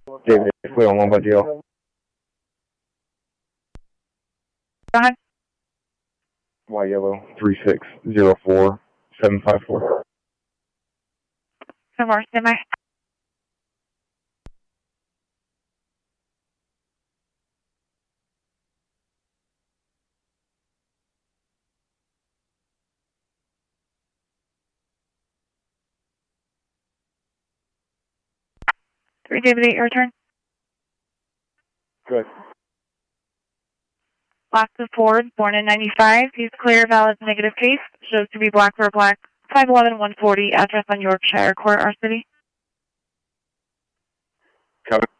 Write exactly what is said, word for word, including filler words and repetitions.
David, clear on one by D L. Go ahead. Y yellow three six zero four seven five four. Some more, stand by. Three David eight, your turn. Good. Austin Ford, born in ninety-five. He's clear, valid, negative case. Shows to be black for black. five eleven one forty, address on Yorkshire Court, our city. Copy.